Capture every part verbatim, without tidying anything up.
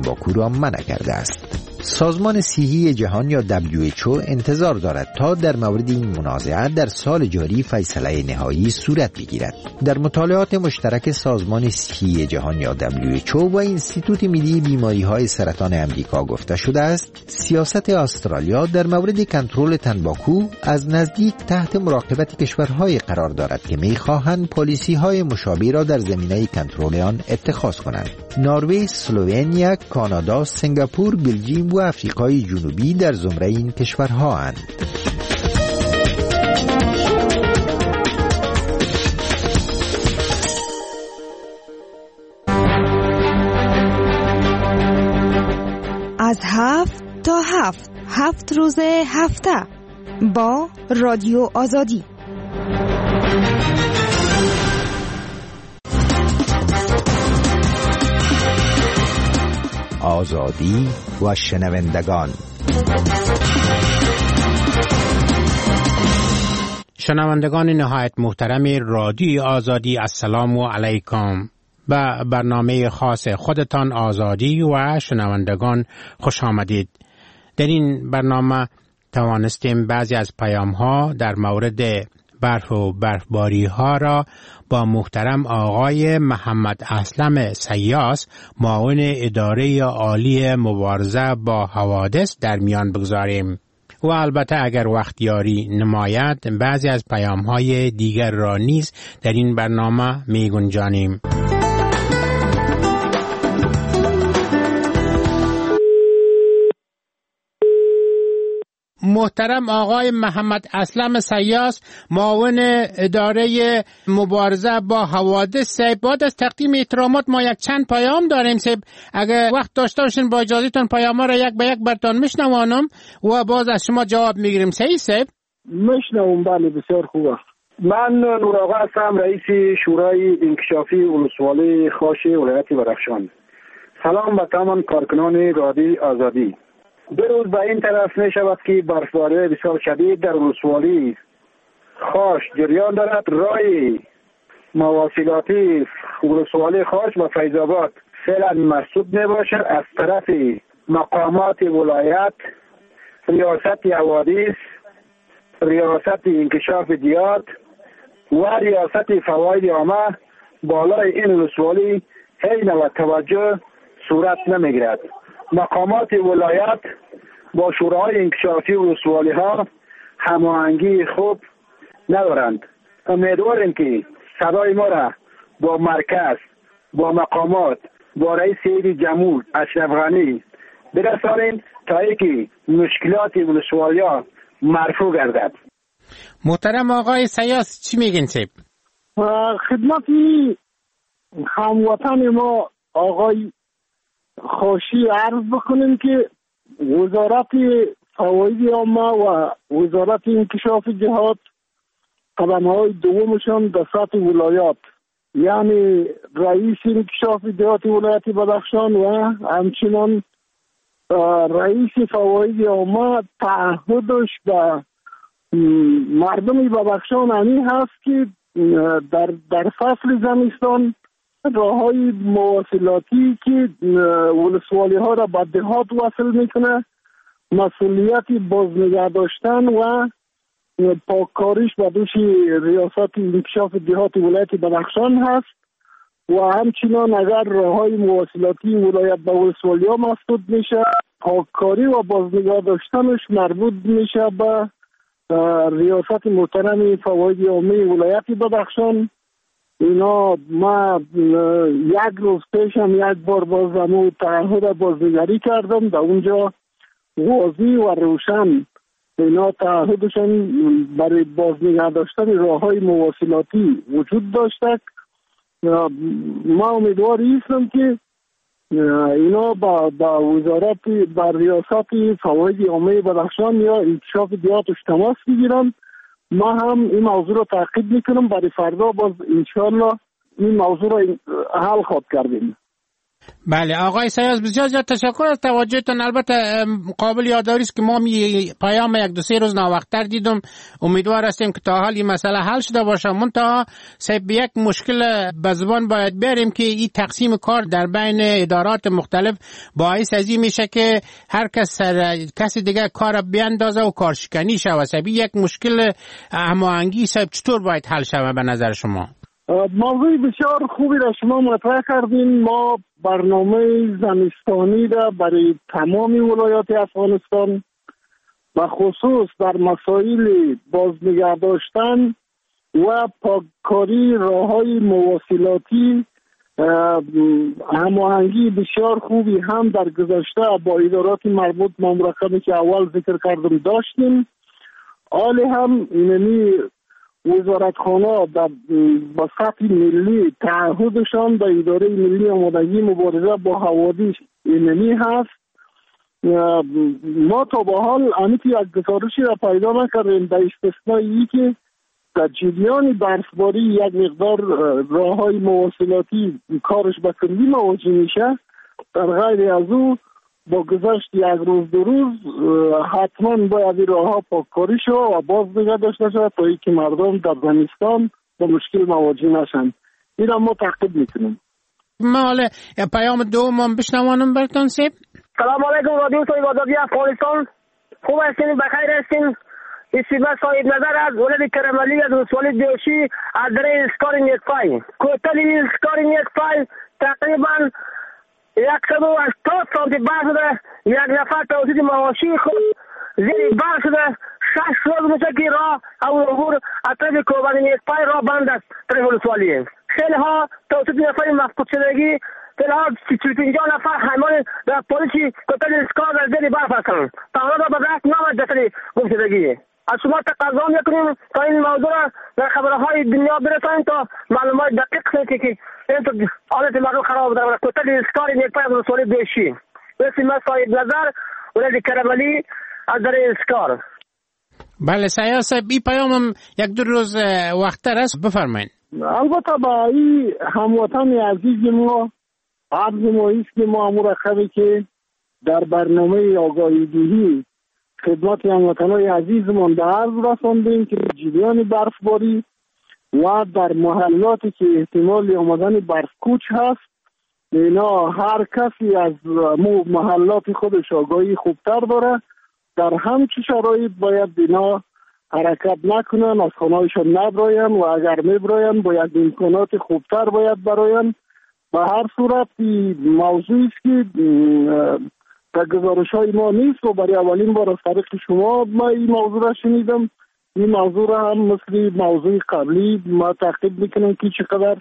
تنباکو را منع کرده است. سازمان صحی جهان یا دبلیو اچ او انتظار دارد تا در مورد این منازعه در سال جاری فیصله نهایی صورت بگیرد. در مطالعات مشترک سازمان صحی جهان یا دبلیو اچ او و انستیتوت ملی بیماری‌های سرطان امریکا گفته شده است سیاست استرالیا در مورد کنترل تنباکو از نزدیک تحت مراقبت کشورهای قرار دارد که می‌خواهند پالیسی‌های مشابه را در زمینه کنترل آن اتخاذ کنند. نروژ، اسلوونیا، کانادا، سنگاپور، بلژیم و افریقای جنوبی در زمره این کشورها اند. از هفت تا هفت هفت روز هفته با رادیو آزادی. آزادی و شنوندگان. شنوندگان نهایت محترم رادیو آزادی، السلام علیکم. به برنامه خاص خودتان آزادی و شنوندگان خوش آمدید. در این برنامه توانستیم بعضی از پیام ها در مورد برف و برفباری ها را با محترم آقای محمد اسلم سیاس، معاون اداره عالی مبارزه با حوادث در میان بگذاریم و البته اگر وقت یاری نماید بعضی از پیام های دیگر را نیز در این برنامه می گنجانیم. محترم آقای محمد اسلم سیاس، معاون اداره مبارزه با حوادث، صاحب بعد از تقدیم احترامات ما یک چند پیام داریم صاحب. اگر وقت داشته باشین با اجازهتون پیام ها را یک به یک براتون میشنوانم و باز از شما جواب میگیریم. صحیح صاحب؟ میشنوم. بله بسیار خوبه. من نور آقا هستم، رئیس شورای انکشافی ولسوالی خاص ولایت بدخشان. سلام به تمام کارکنان رادیو آزادی. دو روز به این طرف می شود که برفباری بسیار شدید در ولسوالی خاص جریان دارد. راه مواصلاتی ولسوالی خاص و فیض آباد فعلا مسدود می باشد. از طرف مقامات ولایت، ریاست حوادث، ریاست انکشاف دیات و ریاست فواید عامه بالای این ولسوالی حین و توجه صورت نمی گیرد. مقامات ولایت با شورای انکشافی ولسوالی ها هماهنگی خوب ندارند. امیدواریم که صدای ما را با مرکز، با مقامات، با رئیس هیئت جمهور اشرف غنی برسانید تا اینکه مشکلات ولسوالی ها مرفوع گردد. محترم آقای سیاس چی میگین صاحب؟ خدمت هموطن ما آقای خواهشی عرض بکنیم که وزارت فواید عامه و وزارت انکشاف جهات قدم‌های دومشان در سطح ولایات، یعنی رئیس انکشاف جهات ولایت بدخشان و همچنان رئیس فواید عامه تعهدش به مردم بدخشان همین هست که در در فصل زمستان راههای مواصلاتی که ولسوالی ها را به دهات وصل میکنه مسئولیت بازنگه داشتن و پاککاریش به دوش ریاست انکشاف دهات ولایت بدخشان هست و همچنان اگر راههای مواصلاتی ولایت به ولسوالی ها مسدود میشه پاککاری و بازنگه داشتنش مربوط میشه به ریاست محترم فواید عامه ولایت بدخشان. اینا ما یک روز پیش هم یک بار باز همون تعهد بازنگری کردم، در اونجا واضح و روشن اینا تعهدشان برای بازنگه داشتن راههای مواصلاتی وجود داشته. ما امیدوار هستم که اینا با با وزارت با ریاست فواید عامه بدخشان یا انکشاف دیاتش تماس بگیرن. ما هم این موضوع رو تعقیب میکنم برای فردا باز انشاءالله این موضوع رو حل خواهد کردیم. بله آقای سیاس بسیار زیاد تشکر از توجهتون. البته قابل یادآوری است که ما می پیام یک دو سه روز ناوقت‌تر دیدم. امیدوار هستیم که تا حال این مسئله حل شده باشه. منتها صاحب یک مشکل به زبان باید بیاریم که این تقسیم کار در بین ادارات مختلف باعث از این میشه که هر کس سر کسی دیگه کار بیاندازه و کارشکنی شود. صاحب یک مشکل هماهنگی صاحب چطور باید حل شود به نظر شما؟ موضوع بسیار خوبی را شما مطرح کردین. ما برنامه زمستانی را برای تمام ولایات افغانستان و خصوص در مسائل بازنگه داشتن و پاککاری راه‌های مواصلاتی هماهنگی بسیار خوبی هم در گذشته با ادارات مربوط مملکتی که اول ذکر کردم داشتیم. حال هم اینمی وزارتخانه در با سطح ملی تعهدشان به اداره ملی آمادگی مبارزه با حوادث اینمی هست. ما تا به حال امیتی یک گزارشی را پیدا نکردیم در استثنایی که در جریان برفباری یک مقدار راه‌های مواصلاتی کارش به کندی مواجه میشه. در غیر از او با گذشت یک روز دو روز حتما باید این راه ها پاککاری شد و باز نگه داشته شد تا اینکه مردم در زمستان با مشکل مواجه نشن. این را ما تعقیب میکنیم. ما حالا پیام دوم بشنوانم براتون سیب. سلام علیکم رادیو صاحب آزادی افغانستان. خوب هستین؟ بخیر هستین؟ اسیبه صاحب نظر از ولد کرمالی از ولسوالی دیوشی از در اسکار نیکپای کوتل اسکار نیکپای تقریبا یکصد و هشتاد سانتی بر شده. یک نفر توسط مواشی خود زیر بر شده. شش روز میشه که راه او عبور از طرف کوبان نیکپای راه بند است. طرف ولسوالی خیلی ها توسط نفر مفقود شدگی تنها پنجاه نفر حیمان در پلیسی کوتل اسکار در زیر برف هستند. تنها را به دست نامد جسد گم شدگی. از شما تقاضا میکنیم تا این موضوع را در خبرهای دنیا برسانید تا معلومات دقیق کنید که این حالت مردم خراب در کوتل اسکار نیکپای از ولسوالی دیوشی. اسم صاحب نظر ولد کرمالی از در اسکار. بله سیاس صاحب این پیامم یک دو روز وقت‌تر است، بفرمایید. البته با این هموطن عزیز ما عرض ما است که ما مرخبی که در برنامه آگاهی دهی خدمت هموطنان عزیزمان به عرض رساندیم که جریان برفباری و در محلاتی که احتمال آمدن برفکوچ هست اینا هر کسی از محلات خودش آگاهی خوبتر داره. در همچه شرایط باید اینا حرکت نکنن، از خانهایشان نبراین و اگر میبراین باید امکانات خوبتر باید براین. به هر صورت موضوعی است که در گزارش های ما نیست و برای اولین بار از طریق شما ما این موضوع را شنیدم. این موضوع را هم مثل موضوع قبلی ما تعقیب میکنیم که چقدر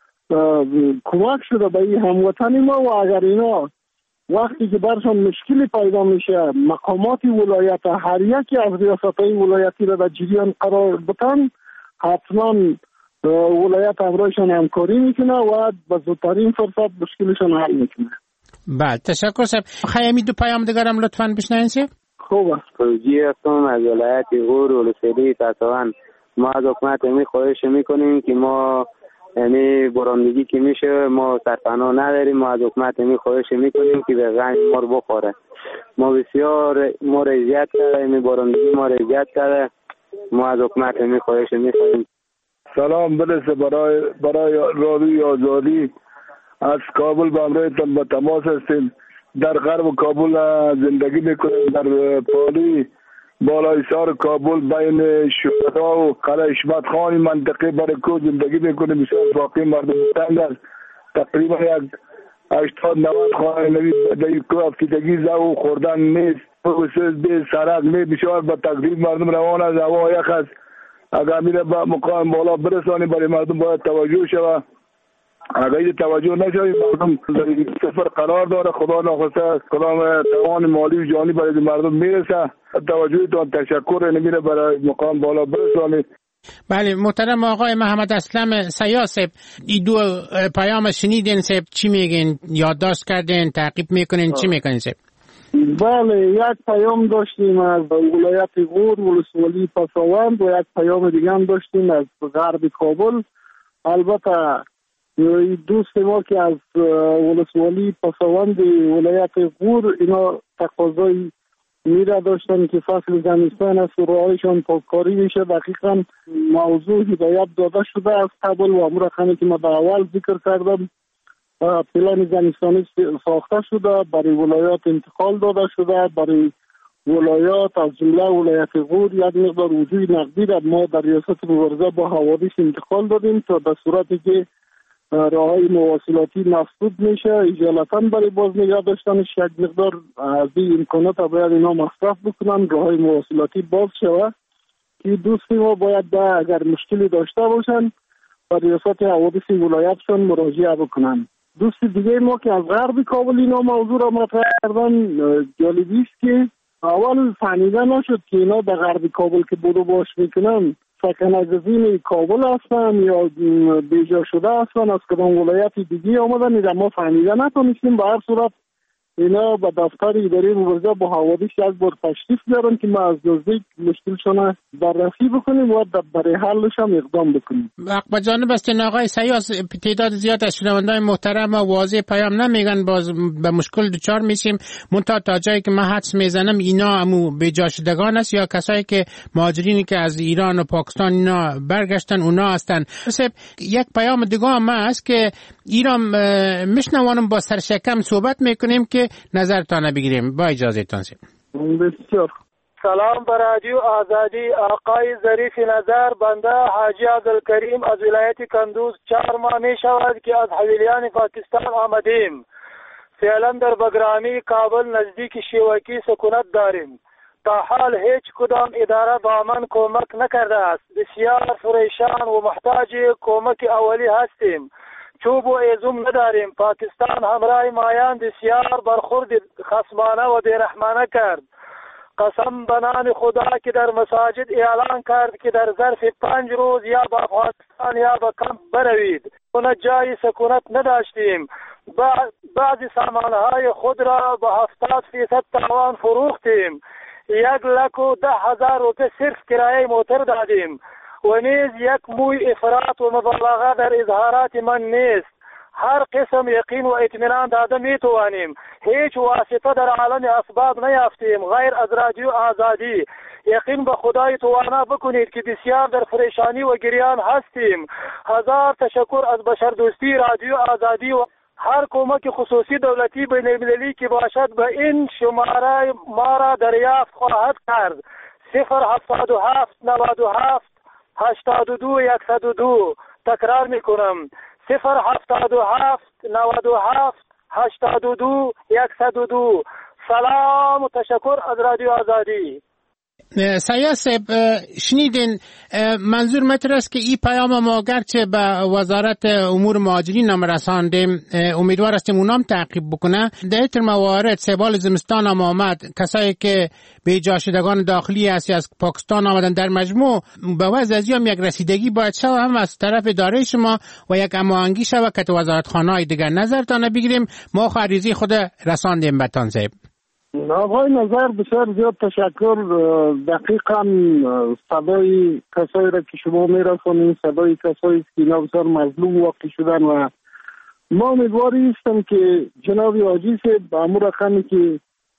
کمک شده به این هموطن ما و اگر اینا وقتی که برشان مشکلی پیدا میشه مقامات ولایت هر یکی از ریاست‌های ولایتی را در جریان قرار بدن حتما ولایت همراهشان همکاری میکنه و به زودترین فرصت مشکلشان حل میکنه. بله تشکر صاحب. خیلی دو پیام دیگرم لطفاً بشنوین صاحب. خوب است. توجیه هستم از ولایت غور و ولسوالی تطوان. ما از حکومت می خواهش میکنیم که ما یعنی بارندگی که میشه ما سرپناه نداریم. ما از حکومت می خواهش میکنیم که به غنی ما رو بخوره. ما بسیار ما را اذیت کرده، یعنی بارندگی ما را اذیت کرده. ما از حکومت می خواهش میکنیم. سلام برسه برای برای رادیوی آزادی از کابل به همراهتان با تماس هستیم. در غرب کابل زندگی میکنیم، در پالی بالایسار کابل بین شهدا و قلعه حشمت خان منطقه برکو زندگی میکنیم. بسیار واقعی مردم تنگ است. تقریبا یک هشتاد نود خانه نوی در کو افتیدگی زو خوردن نیست. بسیار به سرک می بسیار با تقریب مردم روان از هوا یخ است. اگر میره با مقام بالا برسانی برای مردم باید توجه شود. اگر این توجه نشوی مردم سفر قرار داره. خدا ناخواسته کدام توان مالی و جانی برای مردم میرسه. توجهتان تشکر. نمیره برای مقام بالا برسانی. بله محترم آقای محمد اسلم سیاس، این دو پیام شنیدین صاحب، چی میگین؟ یادداشت کردین؟ تعقیب میکنین؟ چی میکنین صاحب؟ بله یک پیام داشتیم از ولایت غور ولسوالی پساوند و یک پیام دیگه هم داشتیم از غرب کابل. البته دوست ما که از ولسوالی پسوند ولایت غور اینا تقاضای میره داشتن که فصل زمستان است و راهشان پاککاری میشه. دقیقا موضوع هدایت داده شده از قبل و امور خانه که ما در اول ذکر کردم پلان زمستانی ساخته شده، برای ولایات انتقال داده شده. برای ولایات از جمله ولایت غور یک مقدار وجود نقدی را ما در ریاست مبارزه با حوادث انتقال دادیم تا در صورتی که راههای مواصلاتی مسدود میشه اجالتا برای باز نگاه داشتنش یک مقدار از این امکانات باید اینا مصرف بکنن، راههای مواصلاتی باز شود که دوستی ما باید ده اگر مشکلی داشته باشن و ریاست حوادث ولایتشون مراجعه بکنن. دوست دیگه ما که از غرب کابل اینا موضوع را مطرح کردن، جالبی است که اول فهمیده نشد که اینا در غرب کابل که برو باش میکنن سکنه‌گزین کابل هستن یا بیجا شده هستن از کدام ولایت دیگه آمدن. اینا ما فهمیده نتونستیم. به هر صورت اینا به دفتر اداره مبارزه با حوادث یک بار تشریف بیارن که ما از نزدیک مشکلشون بررسی بکنیم و برای حلش هم اقدام بکنیم. با جانب استن آقای سیاس تعداد زیاد از شنوندگان محترم واضح پیام نمیگن باز به مشکل دچار میشیم. منتها تا جایی که من حدس میزنم اینا همو بیجا شدگان است یا کسایی که مهاجرینی که از ایران و پاکستان اینا برگشتن اونا هستن. یک پیام دیگه هم هست که ایران میشنوانم با سرشکم صحبت میکنیم که نظرتان بگیریم. با اجازه تان. بسیار سلام بر رادیو آزادی. آقای ظریف نظر، بنده حاجی عبدالکریم از ولایت کندوز. چهار ماه می شود که از حویلیان پاکستان آمدیم. فعلا در بگرامی کابل نزدیک شیوکی سکونت داریم. تا حال هیچ کدام اداره با من کمک نکرده است. بسیار پریشان و محتاج کمک اولی هستیم. چوب و ایزوم نداریم. پاکستان همراه مایان بسیار برخورد خصمانه و بیرحمانه کرد. قسم بنان خدا که در مساجد اعلان کرد که در ظرف پنج روز یا به افغانستان یا به کمپ بروید. اون جای سکونت نداشتیم. بعضی سامانهای خود را به هفتاد فیصد تاوان فروختیم. یک لک و ده هزار روپه صرف کرایه موتر دادیم. و نیز یک موی افراط و مبالغه در اظهارات من نیست. هر قسم یقین و اطمینان داده می توانیم. هیچ واسطه در عالم اسباب نیافتیم غیر از رادیو آزادی. یقین به خدای توانا بکنید که بسیار در پریشانی و گریان هستیم. هزار تشکر از بشردوستی رادیو آزادی و هر کمک خصوصی دولتی بین المللی که باشد به این شماره ما را دریافت خواهد کرد. صفر هفتاد و هفت نود و هفت هشتاد و دو یکصد و دو. تکرار میکنم صفر هفتاد و هفت نود و هفت هشتاد و دو یکصد و دو. سلام و تشکر از رادیو آزادی. سیاس صاحب شنیدین منظور متر است که این پیام ما گرچه به وزارت امور مهاجرین هم رساندیم، امیدوار هستیم اونام تعقیب بکنه. در این موارد سبال زمستان هم آمد، کسایی که بیجا شدگان داخلی هستی از پاکستان آمدن در مجموع به وضع از هم یک رسیدگی باید شود هم از طرف اداره شما و یک هماهنگی شود که وزارت خانه‌های دیگر نظرتان بگیریم. ما خریزی خود رساندیم به تان صاحب. آقای نظر بسیار زیاد تشکر. دقیقا صدای کسایی را که شما میرسانید صدای کسایی که اینا بسیار مظلوم واقع شدن و ما امیدواری هستم که جناب حاجی صاحب امور خمی که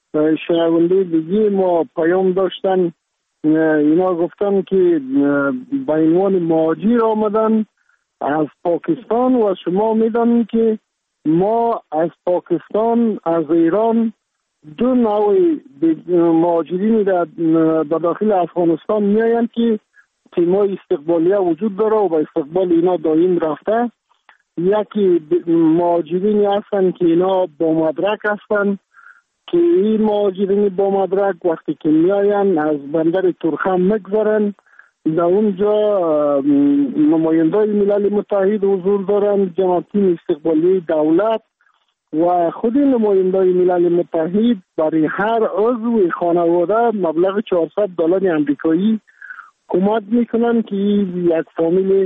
شنونده دیگه ما پیام داشتن اینا گفتن که به عنوان مهاجر آمدن از پاکستان و شما میدانید که ما از پاکستان از ایران دو نوع مهاجرین در داخل افغانستان میآیند که تیمای استقبالیه وجود داره و با استقبال اینا دائم رفته. یکی مهاجرین هستند که اینا با مدرک هستند که این مهاجرین با مدرک وقتی که میآیند از بندر ترخم میگذارن، در اونجا نمایندای ملل متحد حضور دارند، جماعتین استقبالی دولت و خود نمایندای ملل متحد برای هر عضو خانواده مبلغ چهارصد دلار آمریکایی کمک میکنن که یک فامیل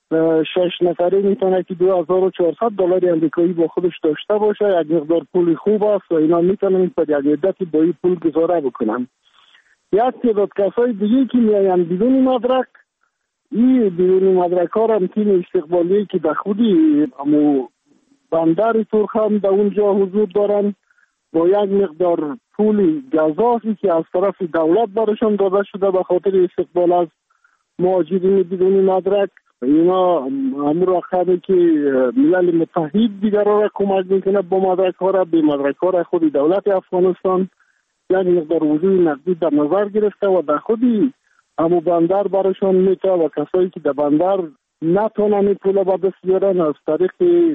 شش نفره میتونه که دو هزار و چهارصد دلار آمریکایی با خودش داشته باشه. یک مقدار پول خوب است و اینا میتونن پر یک مدتی با این پول گزاره بکنن. یک تعداد کسای دیگه که میاین بدون مدرک این بیرون مدرک ها هم تیم استقبالی که در خودی امو بندر ترک هم در اونجا حضور دارن با یک مقدار پول گزافی که از طرف دولت برشان داده شده به خاطر استقبال از مهاجرین بدون مدرک. اینا همون رقمی که ملل متحد دیگر را کمک میکنه با مدرک ها را به مدرک ها را خود دولت افغانستان یک مقدار وضوع نقدی در نظر گرفته و در خودی همون بندر برشان میته و کسایی که در بندر نتونن پول به دست بیارن از طریق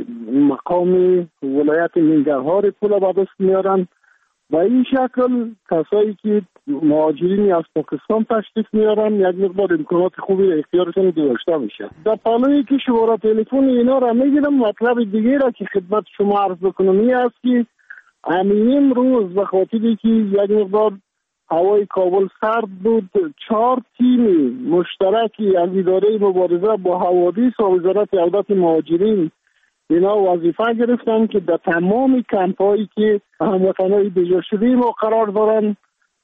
مقام ولایت ننگرهار پول به دست میارن و این شکل کسایی که مهاجرین از پاکستان تشریف میارن یک مقدار امکانات خوبی اختیارشون داشته میشه. در پالویی که شماره تلفن اینا را میگیرم، مطلب دیگه را که خدمت شما عرض بکنم این است که همین روز به خاطری که یک مقدار هوای کابل سرد بود، چهار تیم مشترکی از اداره مبارزه با حوادث و وزارت عودت مهاجرین اینا وظیفه گرفتن که در تمام کمپ هایی که هموطنهای بجا شده ما قرار دارن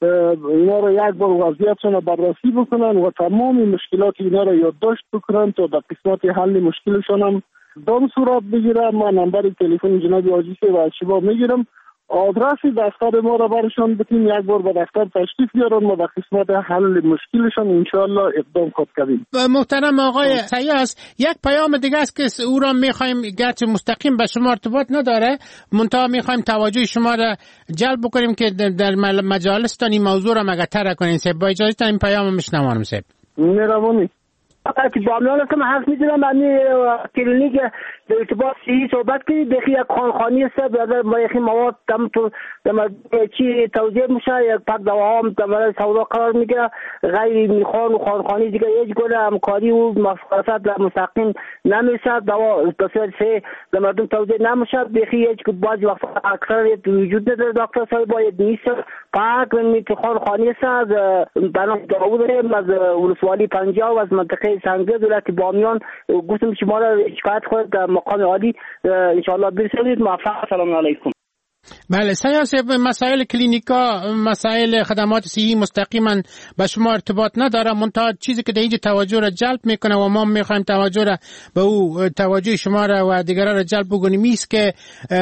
اینا را یک بار وضعیتشون بررسی بکنن و تمام مشکلات اینا را یادداشت بکنن تا در قسمت حل مشکلشون هم دام صورت بگیره. من نمبر تلفن جناب حاجی و از شما میگیرم، آدرس دفتر ما را برشان بتیم یک بار به دفتر تشریف بیارن ما در قسمت حل مشکلشان انشاءالله اقدام خود کردیم. محترم آقای سیاس، یک پیام دیگه است که او را میخوایم گرچه مستقیم به شما ارتباط نداره منتها میخوایم توجه شما را جلب بکنیم که در مجالستان این موضوع را مگتر کنین. با اجازهتان این پیام میشنوانم سیب. مهربانی. فقط بامیان است که من حرف میزنم من کلینیک در ارتباط صحی صحبت کنید. بخی یک خانخانی است با یکی مواد دم تو دم چی توضیح میشه یک پاک دوا هم دم سودا قرار میگیره غیر میخوان و خانخانی دیگه هیچ گونه همکاری و مفاصلات مستقیم نمیشه دوا بسیار سه به مردم توضیح نمیشه. بخی هیچ که بعضی وقت اکثر وجود نداره دکتر صاحب باید نیست پاک میت خانخانی است از بنام داوود از ولسوالی پنجاه و از منطقه سنگه دولت بامیان گفتم شما را شکایت خود در مقام عالی انشاءالله برسونید. موفق. سلام علیکم. بله سیاسی مسائل کلینیکا مسائل خدمات صحی مستقیما به شما ارتباط نداره منتها چیزی که در اینجا توجه را جلب میکنه و ما میخوایم توجه را به او توجه شما را و دیگران را جلب بکنیم است که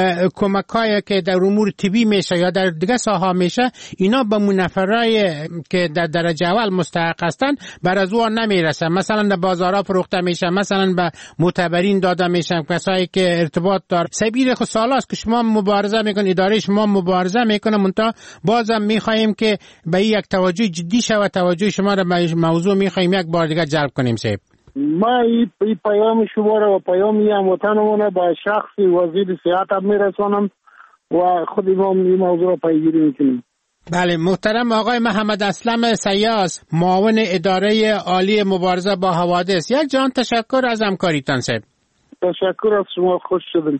کمکایی که در امور طبی میشه یا در دیگه ساحه میشه اینا به منفرای که در درجه اول مستحق هستن بر از او نمیرسه. مثلا در بازارها فروخته میشه، مثلا به معتبرین داده میشه، کسایی که ارتباط دار سبیل خود سالاست که شما مبارزه میکنید، اداره شما مبارزه میکنه منتها بازم میخواهیم که به یک توجه جدی شود. توجه شما را به موضوع میخواهیم یک بار دیگه جلب کنیم صاحب. ما این پیام شما را و پیامی هموطنمون به شخص وزیر صحت هم میرسانم و خود ما این موضوع را پیگیری میکنیم. بله محترم آقای محمد اسلم سیاس، معاون اداره عالی مبارزه با حوادث، یک جان تشکر از همکاریتان صاحب. تشکر از شما، خوش شدیم.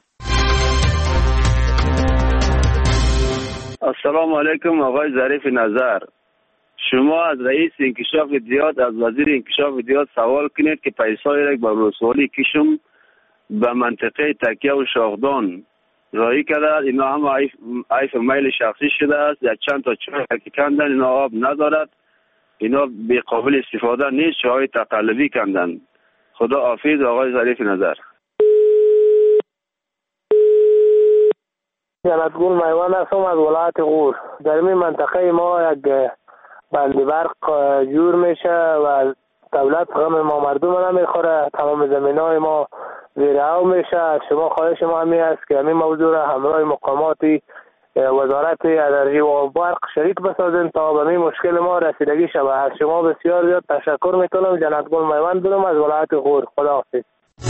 السلام علیکم آقای ظریف نظر. شما از رئیس انکشاف دیات از وزیر انکشاف دیات سوال کنید که پیسای را به ولسوالی کشم به منطقه تکیه و شاخدان رایی کرده. اینا هم عیف میل شخصی شده است. یک چند تا چای که کندن اینا آب ندارد، اینا به قابل استفاده نیست، چای تقلبی کندن. خدا حافظ آقای ظریف نظر. جنتگل میوان هستم از ولایت غور. در این منطقه ما یک بند برق جور میشه و دولت غم ما مردم نمیخوره، تمام زمین های ما زیر آب میشه. شما خواهش ما همین است که همین موضوع را همراه مقامات وزارت انرژی و برق شریک بسازین تا به این مشکل ما رسیدگی شود. از شما بسیار زیاد تشکر میکنم. جنتگل میوان دارم از ولایت غور. خداحافظ.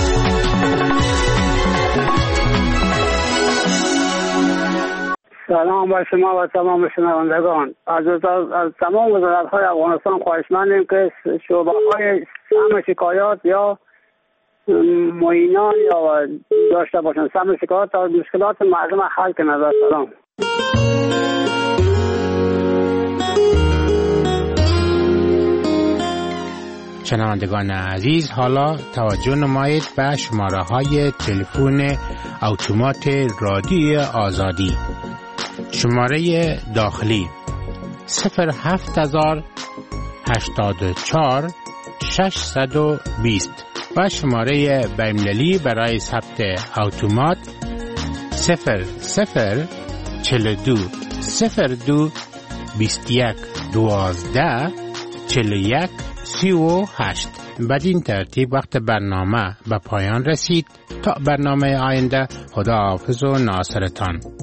سلام با شما و تمام شنوندگان. از, از تمام وزارت‌های افغانستان خواهشمندیم که شعبه‌های سهم شکایات یا معینان یا داشته باشند سهم شکایات تا مشکلات مردم حل کنند. سلام. شنوندگان عزیز، حالا توجه نمایید به شماره های تلفن اتومات رادیو آزادی. شماره داخلی صفر هفت هزار هشتاد و چهار ششصد و بیست و شماره بین‌المللی برای ثبت اتومات صفر صفر چهل و دو صفر دو بیست و یک دوازده چهل و یک سی و هشت. بدین ترتیب وقت برنامه به پایان رسید. تا برنامه آینده، خدا حافظ و ناصرتان.